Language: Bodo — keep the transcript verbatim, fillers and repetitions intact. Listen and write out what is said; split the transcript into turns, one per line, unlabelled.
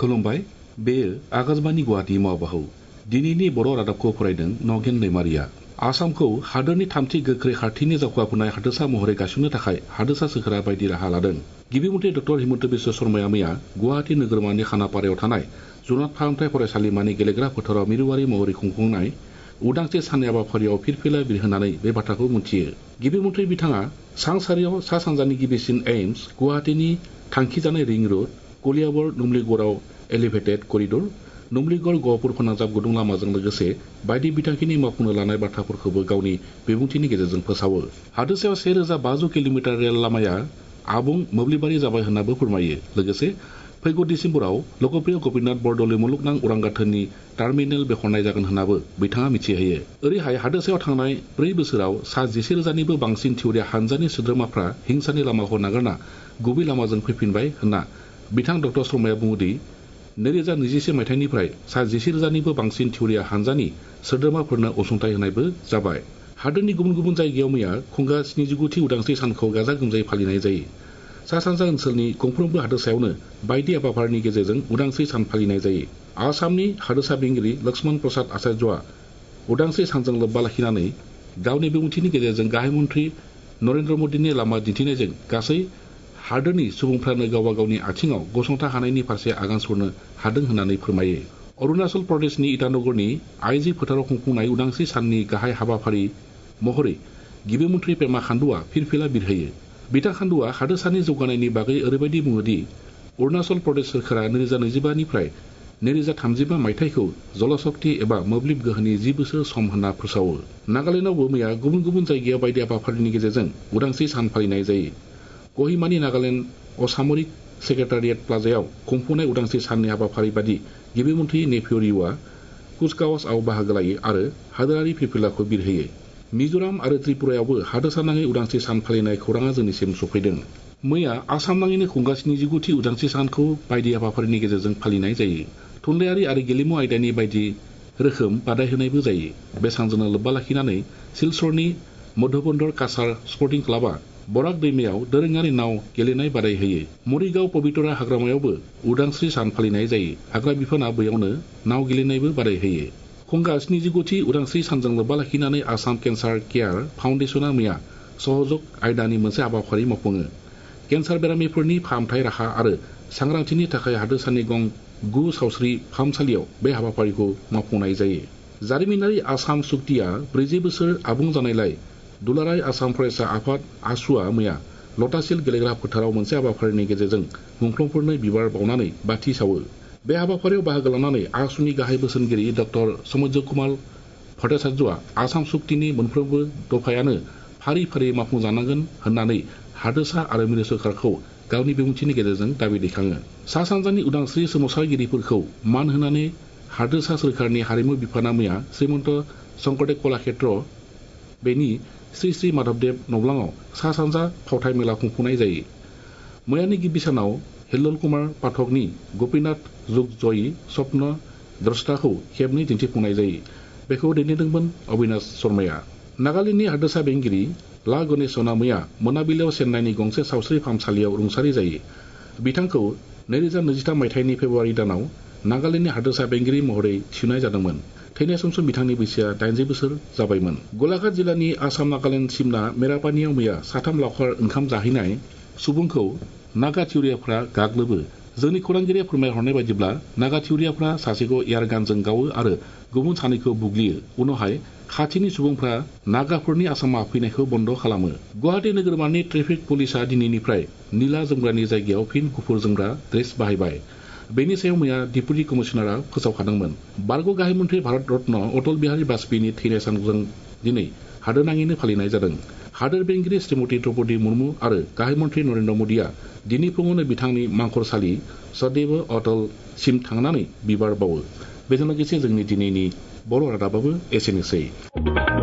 खुलुमबाय बेयो आकाशबाणी गुवाहाटी मावबाहौ दिनैनि बर' रादाबखौ फरायदों नगेन दैमारिया। आसामखौ हादोरनि थामथि गोख्रै खारथिनि जावगाफुनाय हादोरसा महरै गायसननो थाखाय हादोरसा सोरखारा बायदि राहा लादों। गिबि मन्थ्रि डक्टर हिमन्त बिश्व शर्माया मैया गुवाहाटी नोगोरमानि खानापारायाव थानाय जुनाद फाहामथाय फरायसालिमानि गेलेग्रा फोथाराव मिरुआरि महरै खुंफुंनाय उदांस्रि साननि हाबाफारियाव फिरफिला बिरहोनानै बे बाथ्राखौ मिन्थियो। गिबि मन्थ्रि बिथाङा सांसारियाव सा सानजानि गिबिसिन एम्स, गुवाहाटीनि थांखिजानाय रिं रड, कलियाबर नुमलीगड़आव एलिभेटेड करिडर, नुमलीगड़ गहपुर फोनांजाब गुदुं लामाजों लोगोसे बायदि बिथांखिनि मावफुंनो लानाय बाथ्राफोरखौबो गावनि बिबुंथिनि गेजेरजों फोसावो। हादोरसायाव से रोजा बाजौ किल'मिटार रेल लामाया आबुं मोब्लिबारि जाबाय होन्नाबो फोरमायो। लोगोसे फैगौ डिसेम्बराव लोकप्रिय गपिनाथ बरदलै मुलुगनां उरां गाथोननि टार्मिनेल बेखेवनाय जागोन होन्नाबो बिथाङा मिथिहोयो। ओरैहाय हादोरसायाव थांनाय ब्रै बोसोराव सा जिसे रोजानिबो बांसिन थिउरिया हानजानि सोद्रोमाफ्रा हिंसानि लामाखौ नागारना गुबै लामाजों फैफिनबाय होन्ना बिथां डक्टर शर्माया बुङोदि नैरोजा नैजिसे मायथाइनिफ्राय सा जिसे रोजानिबो बांसिन थिउरिया हानजानि सोद्रोमाफोरनो अनसुंथाइ होनायबो जाबाय। हादोरनि गुबुन गुबुन जायगायाव मैया खुंगा स्निजिगुथि उदांस्रि सानखौ गाजा गोमजायै फालिनाय जायो। सा सानजा ओनसोलनि गंफ्रोमबो हादोरसायावनो बायदि हाबाफारिनि गेजेरजों उदांस्रि सान फालिनाय जायो। आसामनि हादोरसा बेंगिरि लक्ष्मण प्रसाद आचार्यआ उदांस्रि सानजों लोब्बा लाखिनानै गावनि बिबुंथिनि गेजेरजों गाहाय मन्थ्रि नरेन्द्र मदिनि लामा दिन्थिनायजों गासै हादोरनि सुबुंफ्रानो गावबा गावनि आथिङाव गसंथा हानायनि फारसे आगान सुरनो हादों होननानै फोरमायो। अरुणाचल प्रदेशनि इटानगरनि आइजि फोथाराव खुंफुंनाय उदांस्रि साननि गाहाय हाबाफारि महरै गिबि मन्थ्रि पेमा खान्डुआ फिरफिला बिरहोयो। बिथां खान्डुआ हादोरसानि जौगानायनि बागै ओरैबायदि बुङोदि अरुणाचल प्रदेश सोरखारा नैरोजा नैजिबानिफ्राय नैरोजा थामजिबा मायथाइखौ जलशक्ति एबा मोब्लिब गोहोनि जि बोसोर सम होनना फोसावो। नागालेण्डआवबो मैया गुबुन गुबुन जायगायाव बायदि हाबाफारिनि गेजेरजों उदांस्रि सान फालिनाय जायो। कहिमानि नागालेण्ड असामरिक सेक्रेटारियेट प्लाजायाव खुंफुंनाय उदांस्रि साननि हाबाफारि बादि गिबि मन्थ्रि नेपिउ रिउआ कुचकावाजआव बाहागो लायो आरो हादोरारि फिरफिलाखौ बिरहोयो। मिज'राम आरो त्रिपुरायावबो हादोरसानाङै उदांस्रि सान फालिनाय खौराङा जोंनिसिम सफैदों। मैया आसाम नाङैनो खुंगा स्निजिगुथि उदांस्रि सानखौ बायदि हाबाफारिनि गेजेरजों फालिनाय जायो। थुनलाइयारि आरो गेलेमु आयदानि बायदि रोखोम बादायहोनायबो जायो। बे सानजों लोब्बा लाखिनानै सिलचरनि मध्यबन्दर काछार स्पर्टिं क्लाबआ बराक दैमायाव दोरोङारि नाव गेलेनाय बादाय होयो। मरिगाव पबितरा हाग्रामायावबो उदांस्रि सान फालिनाय जायो। हाग्रा बिफाना बैयावनो नाव गेलेनायबो बादाय होयो। खुंगा स्निजिगुथि उदांस्रि सानजों लोब्बा लाखिनानै आसाम केन्सार केयार फाउन्डेसना मैया सहजग आयदानि मोनसे हाबाफारि मावफुङो। केन्सार बेरामिफोरनि फाहामथाय राहा आरो सांग्रांथिनि थाखाय हादोरसानि गं गु सावस्रि फाहामसालियाव बे हाबाफारिखौ मावफुंनाय जायो। जारिमिनारि आसाम सुक्तिया ब्रैजि बोसोर आबुं जानायलाय दुलाराय आसाम फरायसा आफाद आसुआ मैया लटासिल गेलेग्रा फोथाराव मोनसे हाबाफारिनि गेजेरजों मुंख्लंफोरनो बिबार बावनानै बाथि सावो। बे हाबाफारियाव बाहागो लानानै आसुनि गाहाय बोसोनगिरि डक्टर समज्य कुमार भट्टाचार्यआ आसाम सुक्तिनि मोनफ्रोमबो दफायानो फारि फारि मावफुंजानांगोन होननानै हादोरसा आरो मिरु सोरखारखौ गावनि बिबुंथिनि गेजेरजों दाबि दैखाङो। सा सानजानि उदांस्रि सोमावसारगिरिफोरखौ मान होनानै हादोरसा सोरखारनि हारिमु बिफाना मैया श्रीमन्त शंकरदेव कलाक्षेत्र बेनि श्री श्री माधबदेव नबलाङाव सा सानजा फावथाय मेला खुंफुंनाय जायो। मैयानि गिबि सानाव हिल्लल कुमार पाठकनि गपिनाथ जुग जयी स्वप्न द्रष्टाखौ खेबनै दिन्थिफुंनाय जायो। बेखौ दैदेनदोंमोन अबिनाश शर्माया। नागालेण्डनि हादोरसा बेंगिरि ला गणेशनआ मैया मोनाबिलियाव चेन्नाइनि गंसे सावस्रि फाहामसालियाव रुंसारि जायो। बिथांखौ नैरोजा नैजिथाम मायथाइनि फेब्रुवारि दानाव नागालेण्डनि हादोरसा बेंगिरि महरै थिसननाय जादोंमोन। थैनाय समसिम बिथांनि बैसोआ दाइनजि बोसोर जाबायमोन। गलाघाट जिल्लानि आसाम नागालेण्ड सिमना मेरापानियाव मैया साथाम लावखार ओंखाम जाहैनाय सुबुंखौ नागा थिउरियाफ्रा गाग्लोबो। जोंनि खौरांगिरिया फोरमायहरनाय बायदिब्ला नागा थिउरियाफ्रा सासेखौ एयारगानजों गावो आरो गुबुन सानैखौ बुग्लियो। उनावहाय खाथिनि सुबुंफ्रा नागाफोरनि आसामाव हाबफैनायखौ बन्द खालामो। गुवाहाटी नोगोरमानि ट्रेफिक पुलिसआ दिनैनिफ्राय निला जोमग्रानि जायगायाव फिन गुफुर जोमग्रा ड्रेस बाहायबाय। बेनि सायाव मैया डिपुटि कमिसनारआ फोसावखादोंमोन। बारग' गाहाय मन्थ्रि भारत रत्न अटल बिहारी बाजपेयीनि थैनाय सानजों दिनै हादोरनाङैनो फालिनाय जादों। हादोर बेंगिरि श्रीमती द्रौपदी मुर्मु आरो गाहाय मन्थ्रि नरेन्द्र मदिया दिनै फुङावनो बिथांनि मांखरसालि सदैव अटल सिम थांनानै बिबार बावो। बेजों लोगोसे जोंनि दिनैनि बर' रादाबाबो एसेनोसै।